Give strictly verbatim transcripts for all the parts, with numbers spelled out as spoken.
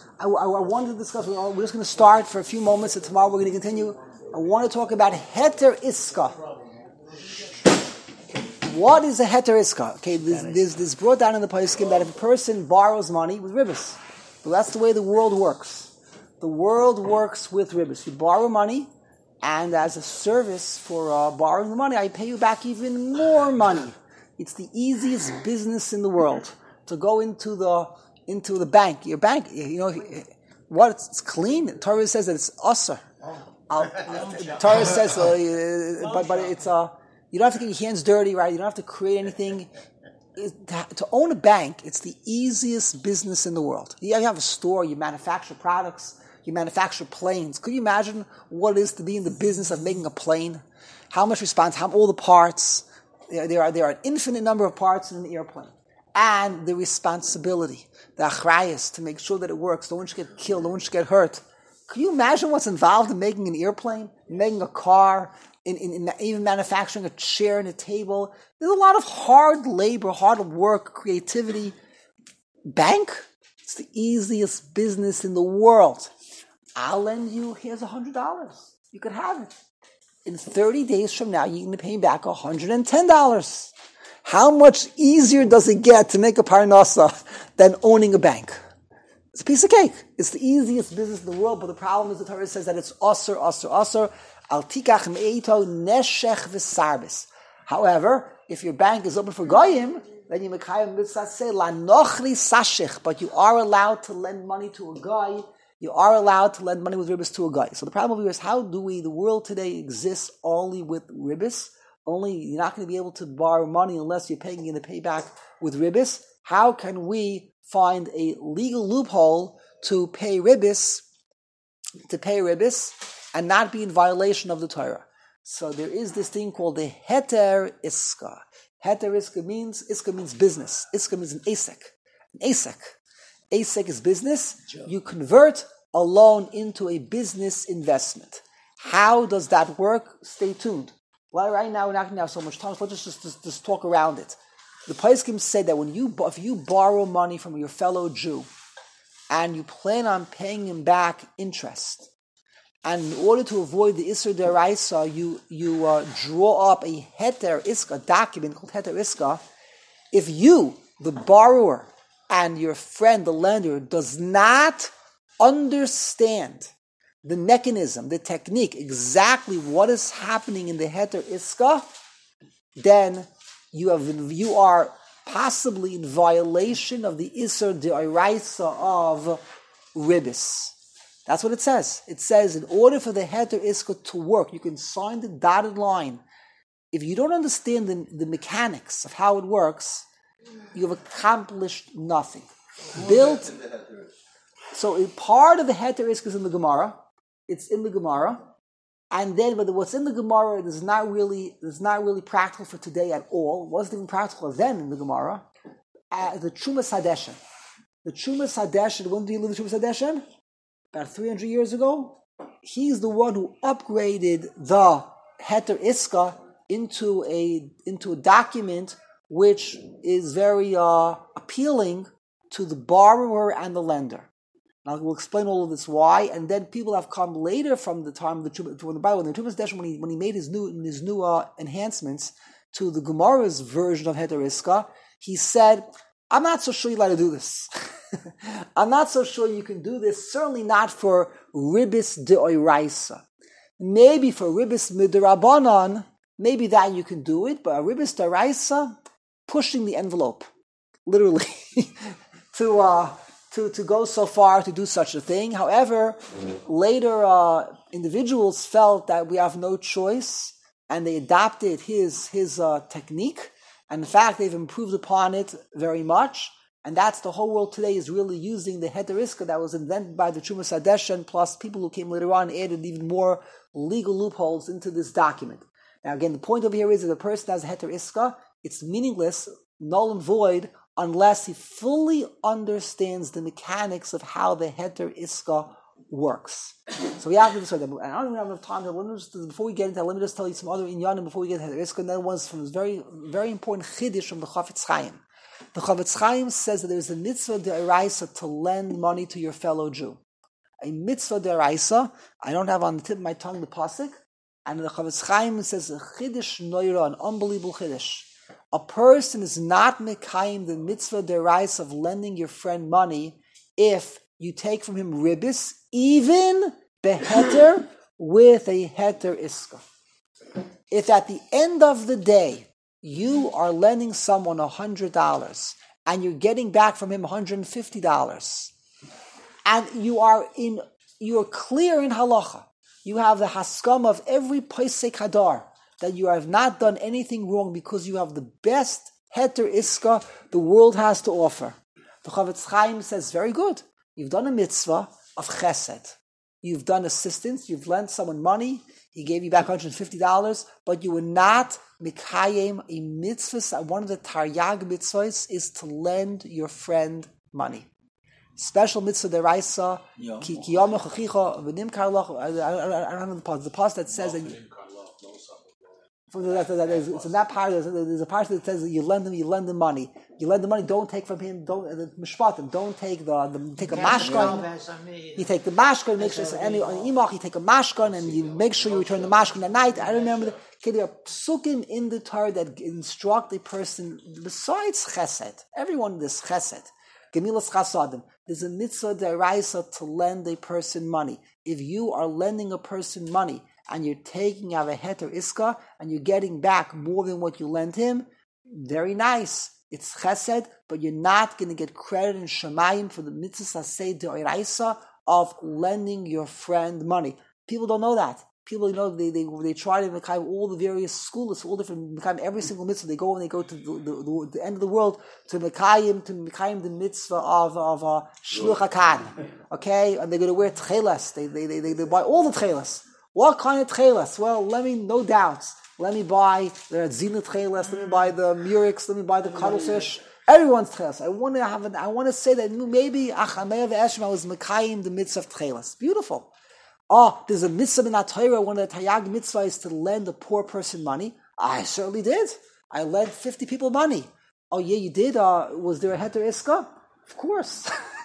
I, I, I wanted to discuss, we're just going to start for a few moments, and tomorrow we're going to continue. I want to talk about heter iska. What is a heter iska? Okay, this, this, this brought down in the Paiskim that if a person borrows money with ribbis, but that's the way the world works. The world works with ribbis. You borrow money, and as a service for uh, borrowing the money, I pay you back even more money. It's the easiest business in the world to go into the into the bank. Your bank, you know, what? It's clean. The Torah says that it's usher. Uh, Torah says, uh, but but it's uh, you don't have to get your hands dirty, right? You don't have to create anything. It, to own a bank, it's the easiest business in the world. You have a store. You manufacture products. You manufacture planes. Could you imagine what it is to be in the business of making a plane? How much response? How all the parts? There are there are an infinite number of parts in an airplane, and the responsibility, the achrayus, to make sure that it works. No one should get killed. No one should get hurt. Could you imagine what's involved in making an airplane, in making a car, in, in, in even manufacturing a chair and a table? There's a lot of hard labor, hard work, creativity. Bank, it's the easiest business in the world. I'll lend you, here's one hundred dollars. You could have it. In thirty days from now, you're going to pay me back one hundred ten dollars. How much easier does it get to make a parnasa than owning a bank? It's a piece of cake. It's the easiest business in the world, but the problem is the Torah says that it's osir, osir, osir, al tikach me'eito neshech v'sarbis. However, if your bank is open for goyim, then you mekayim mitzvah say, la nochri sashich, but you are allowed to lend money to a guy. You are allowed to lend money with ribbis to a guy. So the problem over here is, how do we, the world today exists only with ribbis? Only, you're not going to be able to borrow money unless you're paying in the payback with ribbis. How can we find a legal loophole to pay ribbis, to pay ribbis, and not be in violation of the Torah? So there is this thing called the heter iska. Heter iska means, iska means business. Iska means an asek. An asek. ASEC is business. You convert a loan into a business investment. How does that work? Stay tuned. Well, right now we're not going to have so much time, so let's just, just, just talk around it. The Paiskim said that when you if you borrow money from your fellow Jew and you plan on paying him back interest, and in order to avoid the Isser Deraisa, you you uh, draw up a Heter Iska document called Heter Iska. If you, the borrower, and your friend, the lender, does not understand the mechanism, the technique, exactly what is happening in the heter iska, then you have you are possibly in violation of the Isser D'Oraisa of ribbis. That's what it says. It says in order for the heter iska to work, you can sign the dotted line. If you don't understand the, the mechanics of how it works, you have accomplished nothing. Built. So part of the heter iska is in the Gemara. It's in the Gemara, and then but what's in the Gemara is not really is not really practical for today at all. It wasn't even practical then in the Gemara. Uh, the Trumas Hadeshen. The Trumas Hadeshen. When did he live the Trumas Hadeshen? About three hundred years ago. He's the one who upgraded the heter iska into a into a document which is very uh, appealing to the borrower and the lender. Now we'll explain all of this why, and then people have come later from the time of the Trumas, when the Bible, when the Trumas Hadeshen, when he when he made his new his new uh, enhancements to the Gemara's version of heter iska, he said, "I'm not so sure you're allowed to do this. I'm not so sure you can do this. Certainly not for ribbis deoraisa. Maybe for ribbis midrabanan, maybe that you can do it, but a ribbis deoraisa." Pushing the envelope, literally, to uh, to to go so far to do such a thing. However, later uh, individuals felt that we have no choice, and they adopted his his uh, technique. And in fact, they've improved upon it very much. And that's the whole world today is really using the heter iska that was invented by the Trumas Hadeshen, plus people who came later on added even more legal loopholes into this document. Now, again, the point over here is that a person has a heter iska. It's meaningless, null and void, unless he fully understands the mechanics of how the heter iska works. So we have to decide that. I don't even have enough time. To, just, before we get into that, let me just tell you some other inyanim before we get to heter iska. And that was from this very, very important chiddush from the Chafetz Chaim. The Chavetz Chaim says that there is a mitzvah d'oraisa to lend money to your fellow Jew. A mitzvah d'oraisa, I don't have on the tip of my tongue the pasuk, and the Chavetz Chaim says a chiddush noira, an unbelievable chiddush. A person is not mekayim the mitzvah d'oraisa of lending your friend money if you take from him ribis, even beheter with a heter iska. If at the end of the day you are lending someone one hundred dollars and you're getting back from him one hundred fifty dollars, and you are in, you are clear in halacha, you have the haskam of every posek hadar that you have not done anything wrong because you have the best heter iska the world has to offer. The Chavetz Chaim says, very good. You've done a mitzvah of chesed. You've done assistance. You've lent someone money. He gave you back one hundred fifty dollars, but you were not mikayim a mitzvah. One of the taryag mitzvahs is to lend your friend money. Special mitzvah deraisa. Ki kiyama chachicha v'nim karlach. I don't know the part. The part that says that. From the, that, that, that, it's in that part. There's, there's a part that says that you lend them, you lend them money. You lend the money. Don't take from him. Don't uh, mishpatim. Don't take the, the take a mashkan. You take the mashkan. Make sure it's any on imach. You take a mashkan and you make sure you return the mashkan at night. I remember the, okay, there are psukim in the Torah that instruct a person besides chesed. Everyone does chesed. Gemilas chasadim. There's a mitzvah deraisa to lend a person money. If you are lending a person money and you're taking out a heter iska, and you're getting back more than what you lent him, very nice. It's chesed, but you're not going to get credit in Shemayim for the mitzvah saseh de'oraisa of lending your friend money. People don't know that. People, you know, they they, they try to make all the various schools, all different, every single mitzvah. They go and they go to the, the, the, the end of the world to Mekayim, to Mekayim the mitzvah of of uh, Shluch HaKan. Okay? And they're going to wear tchelas. They, they, they, they, they buy all the tchelas. What kind of tchelas? Well, let me, no doubts. Let me buy the zinat tchelas. Let me buy the murex. Let me buy the cuttlefish. Everyone's tchelas. I want to have. An, I want to say that maybe Achamei v'Eshma was mekayim the mitzvah of tchelas. Beautiful. Oh, there's a mitzvah in Torah. One of the Tayag mitzvah is to lend a poor person money. I certainly did. I lent fifty people money. Oh yeah, you did. Uh, was there a heter iska? Of course,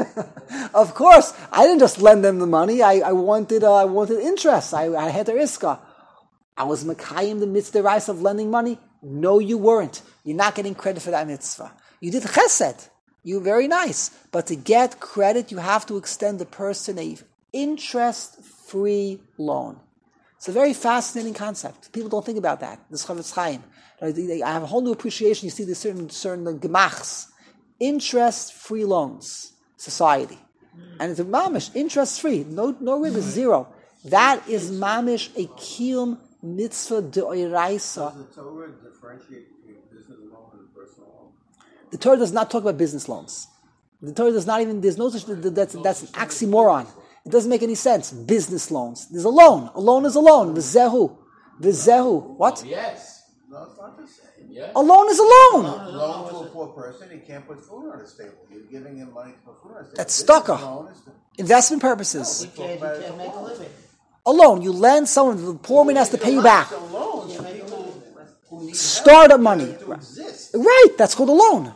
of course. I didn't just lend them the money. I, I wanted, uh, I wanted interest. I, I had their iska. I was mekayim the mitzvah rice of lending money. No, you weren't. You're not getting credit for that mitzvah. You did chesed. You're very nice, but to get credit, you have to extend the person a interest-free loan. It's a very fascinating concept. People don't think about that. This Chavetz Chaim. I have a whole new appreciation. You see the certain certain gemachs. Interest-free loans, society. And it's a mamish, interest-free, no no riba, zero. That is mamish a kiyum mitzvah de'oraisa. Does the Torah differentiate between business loan and personal loan? The Torah does not talk about business loans. The Torah does not even, there's no such, that's, that's an oxymoron. It doesn't make any sense. Business loans. There's a loan. A loan is a loan. V'zehu. V'zehu. What? Yes. No, it's not the same. Yes. A loan is a loan. A loan to a poor person, he can't put food on his table. You're giving him money to put food on his table. That's stucca. Investment purposes. No, he can't, he can't make a living. A loan. You lend someone, the poor man has to pay you back. It's a loan to people who need Startup money. to exist. Right, that's called a loan.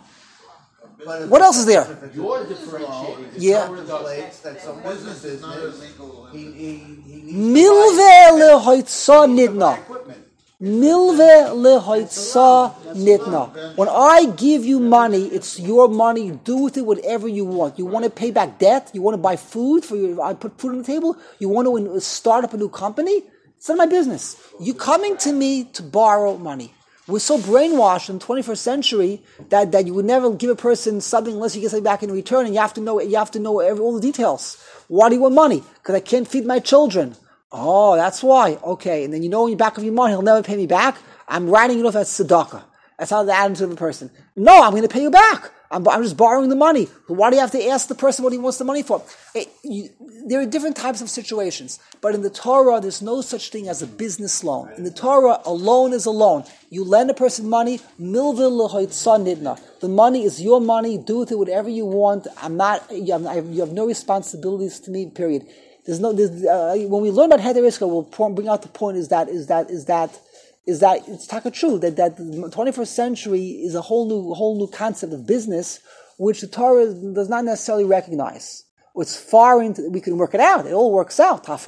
But What else is there? You're differentiating. Yeah. That some business business, he, he, he needs Milve lehoitza nidna. equipment. Milve lehoitza nidna. When I give you money, it's your money. You do with it whatever you want. You want to pay back debt? You want to buy food for your? I put food on the table. You want to start up a new company? It's not my business. You coming to me to borrow money. We're so brainwashed in the twenty-first century that, that you would never give a person something unless you get something back in return, and you have to know you have to know every, all the details. Why do you want money? Because I can't feed my children. Oh, that's why. Okay, and then you know in the back of your mind, he'll never pay me back. I'm writing it off as tzedakah. That's how the attitude of a person. No, I'm going to pay you back. I'm, I'm just borrowing the money. Why do you have to ask the person what he wants the money for? It, you, there are different types of situations. But in the Torah, there's no such thing as a business loan. In the Torah, a loan is a loan. You lend a person money, milvil lehoitza nidna. The money is your money. Do with it whatever you want. I'm not. You have, you have no responsibilities to me. Period. There's no. There's, uh, when we learn about Heter Iska, we'll bring out the point. Is that is that is that is that it's taka true that, that the twenty-first century is a whole new whole new concept of business which the Torah does not necessarily recognize. It's far into, we can work it out. It all works out. But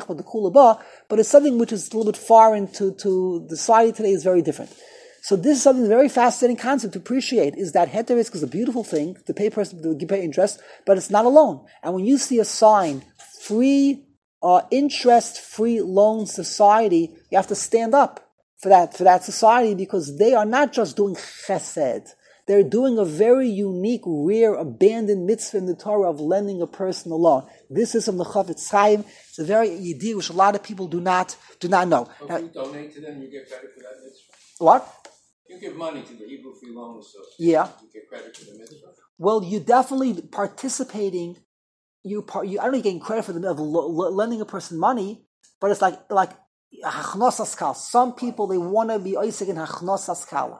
it's something which is a little bit far into to the society today is very different. So this is something very fascinating concept to appreciate, is that heter risk is a beautiful thing to pay person to pay interest, but it's not a loan. And when you see a sign, free, uh, interest-free loan society, you have to stand up for that for that society, because they are not just doing chesed. They're doing a very unique, rare, abandoned mitzvah in the Torah of lending a person a loan. This is from the Chafetz Chaim. It's a very idea which a lot of people do not do not know. So now, if you donate to them, you get credit for that mitzvah? What? You give money to the Hebrew Free Loan Association. Yeah. You get credit for the mitzvah? Well, you're definitely participating. You, part, you I don't know, you're getting credit for the of lending a person money, but it's like like hachnosas kala. Some people, they want to be oisik in hachnosas kala.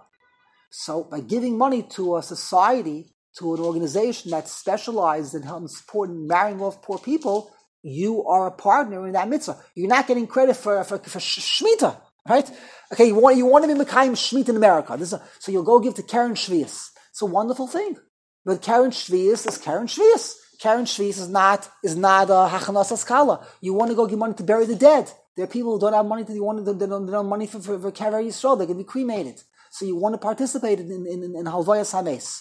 So by giving money to a society, to an organization that's specialized in helping support and marrying off poor people, you are a partner in that mitzvah. You're not getting credit for for, for Shemitah, right? Okay, you want you want to be Mekayim Shemitah in America. This is a, so you'll go give to Karen Shvius. It's a wonderful thing. But Karen Shvius is Karen Shvius. Karen Shvius is not is not a Hachanas Askala. You want to go give money to bury the dead. There are people who don't have money to, they want to, they don't, they don't have money for, for, for Kavar Yisrael. They can be cremated. So you want to participate in, in, in, in Halvayas Hames.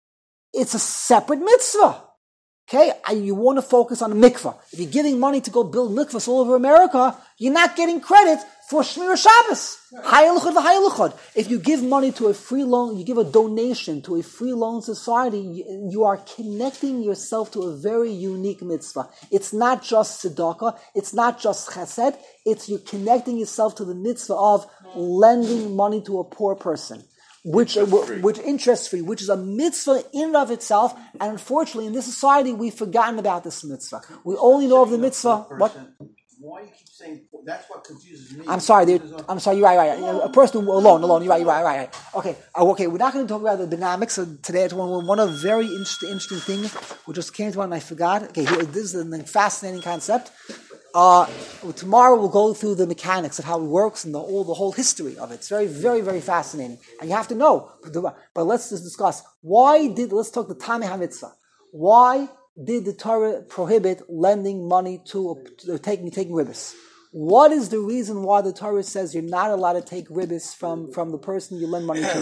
It's a separate mitzvah. Okay? And you want to focus on a mikvah. If you're giving money to go build mikvahs all over America, you're not getting credit for Shmir Shabbos. Hayaluchad v'hayaluchad. If you give money to a free loan, you give a donation to a free loan society, you, you are connecting yourself to a very unique mitzvah. It's not just tzedakah, it's not just chesed, it's you're connecting yourself to the mitzvah of lending money to a poor person. Which, interest which interest-free, which is a mitzvah in and of itself, and unfortunately in this society we've forgotten about this mitzvah. We only know of the mitzvah. What? Why you keep saying that's what confuses me? I'm sorry. I'm sorry. You're right. Right. right. A person alone, alone. You're right. You're right. Right. Right. Okay. Oh, okay. We're not going to talk about the dynamics of today. It's one one of very interesting, interesting thing which just came to mind and I forgot. Okay. Here, this is a fascinating concept. Uh, tomorrow we'll go through the mechanics of how it works and the all the whole history of it. It's very, very, very fascinating, and you have to know. But let's just discuss why did let's talk the Tamei HaMitzvah. Why did the Torah prohibit lending money to, to taking taking ribbis? What is the reason why the Torah says you're not allowed to take ribbis from, from the person you lend money to?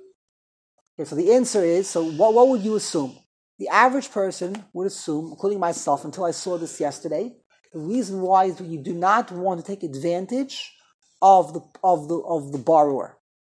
Okay, so the answer is, so what, what would you assume? The average person would assume, including myself, until I saw this yesterday, the reason why is that you do not want to take advantage of the of the of the borrower.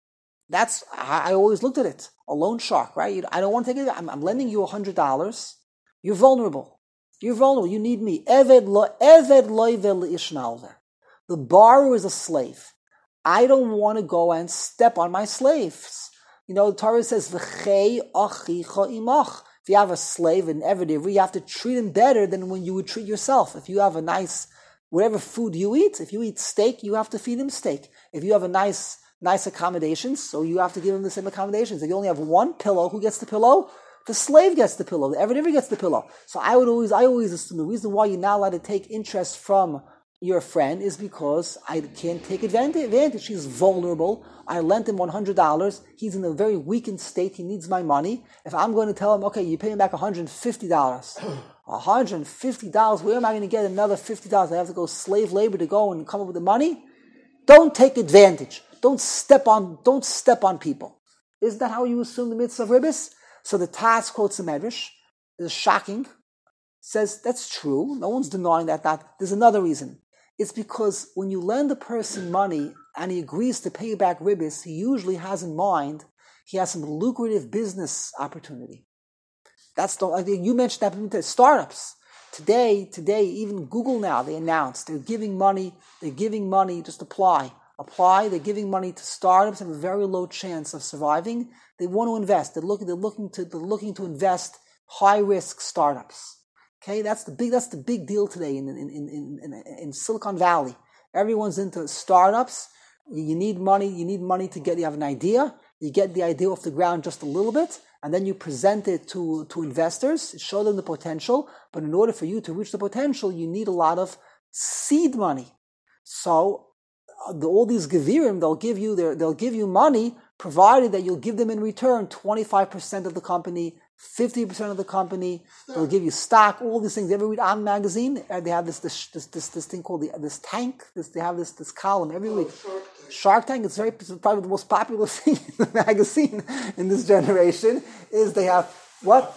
That's I, I always looked at it. A loan shark, right? You, I don't want to take it. I'm, I'm lending you a hundred dollars. You're vulnerable. You're vulnerable. You need me. Eved lo eved loivel ishnalver. The borrower is a slave. I don't want to go and step on my slaves. You know, the Torah says v'chei achicha imach. If you have a slave in everyday, you have to treat him better than when you would treat yourself. If you have a nice, whatever food you eat, if you eat steak, you have to feed him steak. If you have a nice, nice accommodations, so you have to give him the same accommodations. If you only have one pillow, who gets the pillow? The slave gets the pillow. The everyday gets the pillow. So I would always, I always assume the reason why you're not allowed to take interest from your friend is because I can't take advantage. He's vulnerable. I lent him one hundred dollars. He's in a very weakened state. He needs my money. If I'm going to tell him, okay, you pay him back one hundred fifty dollars. one hundred fifty dollars, where am I going to get another fifty dollars? I have to go slave labor to go and come up with the money? Don't take advantage. Don't step on, don't step on people. Is that how you assume the mitzvah of ribbis? So the Taz quotes the Medrash. It's shocking. Says, that's true. No one's denying that. That there's another reason. It's because when you lend a person money and he agrees to pay you back ribbis, he usually has in mind, he has some lucrative business opportunity. That's the, like you mentioned that startups. Today, today, even Google now, they announced they're giving money, they're giving money, just apply. Apply, they're giving money to startups that have a very low chance of surviving. They want to invest. They're looking, they're looking to, they're looking to invest high-risk startups. Okay, that's the big that's the big deal today in in in in, in Silicon Valley. Everyone's into startups. You need money. You need money to get. You have an idea. You get the idea off the ground just a little bit, and then you present it to to investors. Show them the potential. But in order for you to reach the potential, you need a lot of seed money. So the, all these gevirim, they'll give you their, they'll give you money, provided that you'll give them in return twenty-five percent of the company, fifty percent of the company. They'll give you stock, all these things. You ever read On Magazine? Uh, They have this this this this, this thing called the, this tank. This, they have this this column every week. Shark Tank is very it's probably the most popular thing in the magazine in this generation. Is they have what?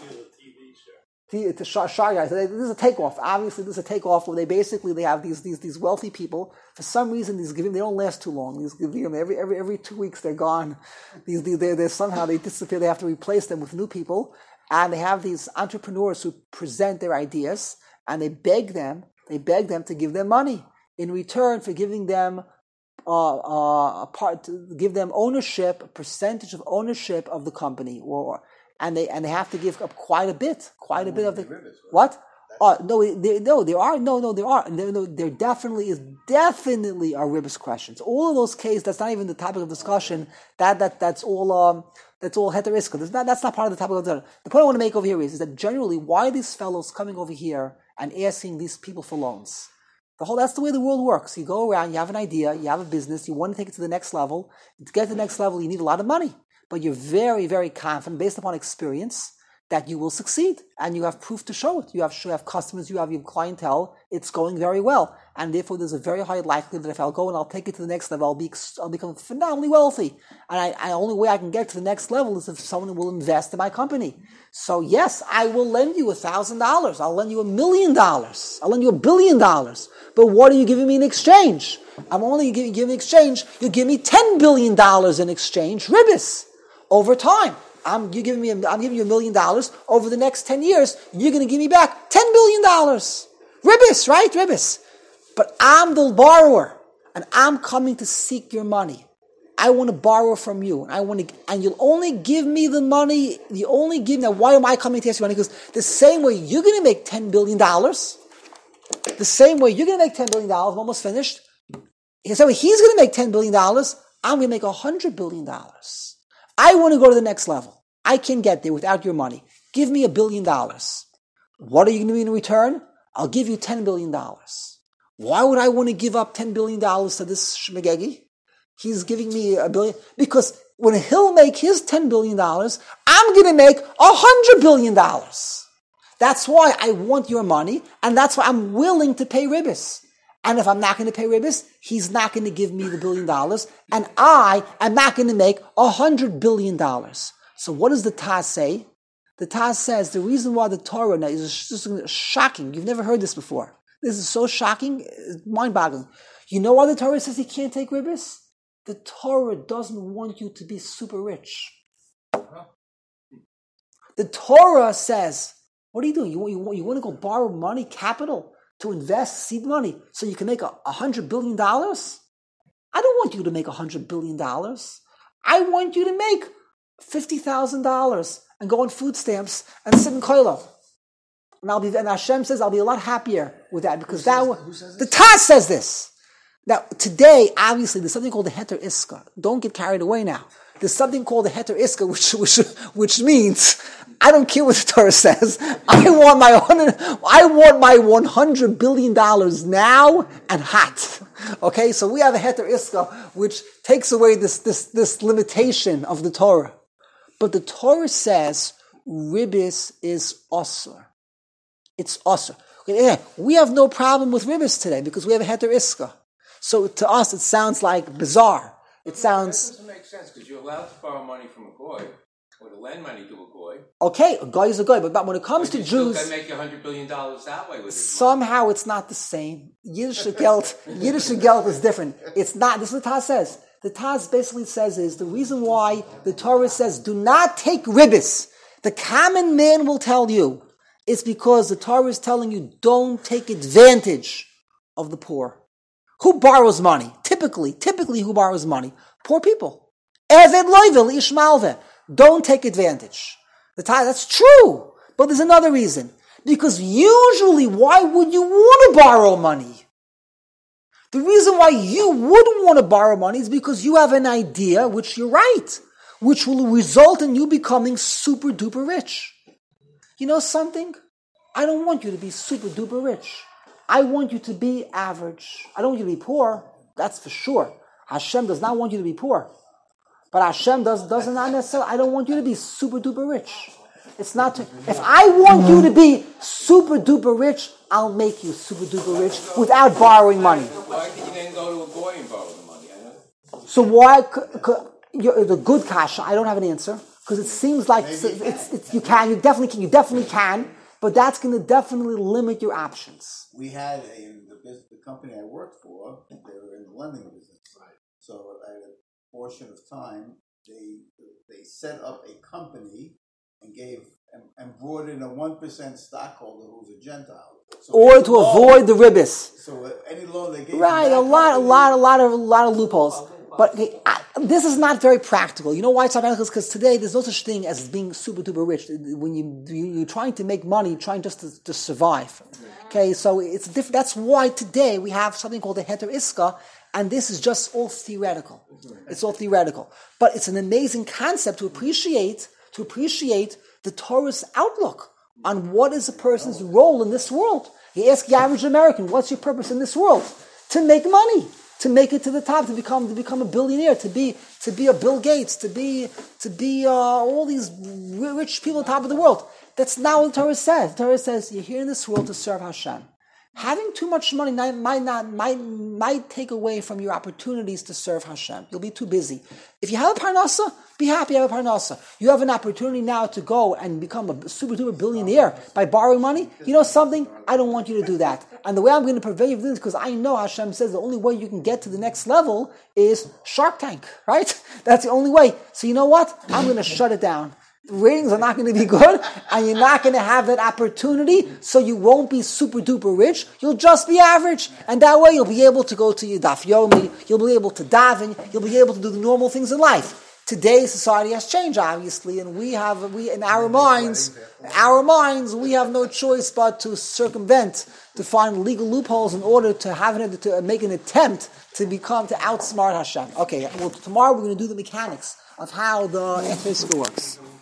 The, the Shark Guys. This is a takeoff. Obviously, this is a takeoff where they basically they have these these these wealthy people. For some reason, these giving they don't last too long. These giving every every every two weeks they're gone. These they they somehow they disappear. They have to replace them with new people. And they have these entrepreneurs who present their ideas, and they beg them, they beg them to give them money in return for giving them uh, uh, a part, to give them ownership, a percentage of ownership of the company, or and they and they have to give up quite a bit, quite a bit of the what? Uh, no, there, no, there are no, no, there are there, no, there definitely is definitely are ribbis questions. All of those cases, that's not even the topic of discussion. That that that's all. Um, That's all heteriska. That's not, that's not part of the topic of the The point I want to make over here is, is that generally, why are these fellows coming over here and asking these people for loans? The whole That's the way the world works. You go around, you have an idea, you have a business, you want to take it to the next level. To get to the next level, you need a lot of money. But you're very, very confident, based upon experience, that you will succeed. And you have proof to show it. You have, you have customers, you have your clientele. It's going very well. And therefore, there's a very high likelihood that if I'll go and I'll take it to the next level, I'll, be, I'll become phenomenally wealthy. And I, I, the only way I can get to the next level is if someone will invest in my company. So yes, I will lend you a thousand dollars. I'll lend you a million dollars. I'll lend you a billion dollars. But what are you giving me in exchange? I'm only giving you in exchange. You give me ten billion dollars in exchange, ribbis, over time. I'm you giving me. A, I'm giving you a million dollars over the next ten years. You're going to give me back ten billion dollars, ribbis, right, ribbis. But I'm the borrower, and I'm coming to seek your money. I want to borrow from you, and I want to, and you'll only give me the money. You only give now. Why am I coming to ask you money? Because the same way you're going to make ten billion dollars, the same way you're going to make ten billion dollars. I'm almost finished. The same way he's going to make ten billion dollars. I'm going to make a hundred billion dollars. I want to go to the next level. I can get there without your money. Give me a billion dollars. What are you going to give me in return? I'll give you ten billion dollars. Why would I want to give up ten billion dollars to this shmegegi? He's giving me a billion. Because when he'll make his ten billion dollars, I'm going to make one hundred billion dollars. That's why I want your money, and that's why I'm willing to pay ribbis. And if I'm not going to pay ribbis, he's not going to give me the billion dollars, and I am not going to make one hundred billion dollars. So what does the Taz say? The Taz says the reason why the Torah now is just shocking. You've never heard this before. This is so shocking, mind-boggling. You know why the Torah says he can't take ribbis? The Torah doesn't want you to be super rich. The Torah says, what are you doing? You want, you want, you want to go borrow money, capital, to invest seed money so you can make a, a hundred billion dollars? I don't want you to make a hundred billion dollars. I want you to make fifty thousand dollars and go on food stamps and sit in koilel. And I'll be, and Hashem says I'll be a lot happier with that because who that says, who says the Taz says this. Now today, obviously, there's something called the heter iska. Don't get carried away now. There's something called the heter iska, which which which means I don't care what the Torah says. I want my I want my one hundred billion dollars now and hot. Okay, so we have a heter iska, which takes away this this this limitation of the Torah. But the Torah says ribbis is osur. It's osur. We have no problem with ribbis today because we have a heter iska. So to us, it sounds like bizarre. It sounds. That doesn't make sense because you're allowed to borrow money from a goy or to lend money to a goy. Okay, a guy is a guy, but not when it comes but to you Jews, still can make a hundred billion dollars that way with it. Somehow it's not the same. Yiddish geld, Yiddish geld is different. It's not. This is what the Taz says. The Taz basically says is the reason why the Torah says do not take ribbis. The common man will tell you it's because the Torah is telling you don't take advantage of the poor. Who borrows money? Typically, typically who borrows money? Poor people. Eved loyvel ishmalve. Don't take advantage. The Taz, that's true. But there's another reason. Because usually, why would you want to borrow money? The reason why you wouldn't want to borrow money is because you have an idea, which you're right, which will result in you becoming super duper rich. You know something? I don't want you to be super duper rich. I want you to be average. I don't want you to be poor. That's for sure. Hashem does not want you to be poor. But Hashem does, does not necessarily, I don't want you to be super duper rich. It's not, to, if I want you to be super duper rich, I'll make you super duper rich without borrowing money. Why did you then go to a goy and borrow the money? I know. So why, c- c- the good kasha, I don't have an answer, because it seems like it's, it's, it's, you can, you definitely can, you definitely can, but that's going to definitely limit your options. We had a, in the, business, the company I worked for, they were in the lending business. Right. So at a portion of time, they they set up a company and gave and, and brought in a one percent stockholder who's a Gentile, so or to loan, avoid the ribbis. So any loan they gave, right, a lot, company, a lot, a lot of, a lot of loopholes. But okay, I, this is not very practical. You know why it's not practical? Because today there's no such thing as being super duper rich. When you, you you're trying to make money, you're trying just to, to survive. Okay, so it's different. That's why today we have something called the Heter Iska, and this is just all theoretical. It's all theoretical, but it's an amazing concept to appreciate. To appreciate the Torah's outlook on what is a person's role in this world. You ask the average American, "What's your purpose in this world?" To make money. To make it to the top, to become to become a billionaire, to be to be a Bill Gates, to be to be uh, all these rich people at the top of the world. That's not what the Torah says. The Torah says you're here in this world to serve Hashem. Having too much money might not might might take away from your opportunities to serve Hashem. You'll be too busy. If you have a parnasa, be happy you have a parnasa. You have an opportunity now to go and become a super duper billionaire by borrowing money. You know something? I don't want you to do that. And the way I'm going to prevent you from this, because I know Hashem says the only way you can get to the next level is Shark Tank, right? That's the only way. So you know what? I'm going to shut it down. The ratings are not going to be good, and you're not going to have that opportunity, so you won't be super duper rich. You'll just be average, and that way you'll be able to go to your daf yomi, you'll be able to daven, you'll be able to do the normal things in life. Today's society has changed, obviously, and we have, we in our minds, our minds, we have no choice but to circumvent, to find legal loopholes in order to have an, to make an attempt to become, to outsmart Hashem. Okay, well, tomorrow we're going to do the mechanics of how the Heter Iska works.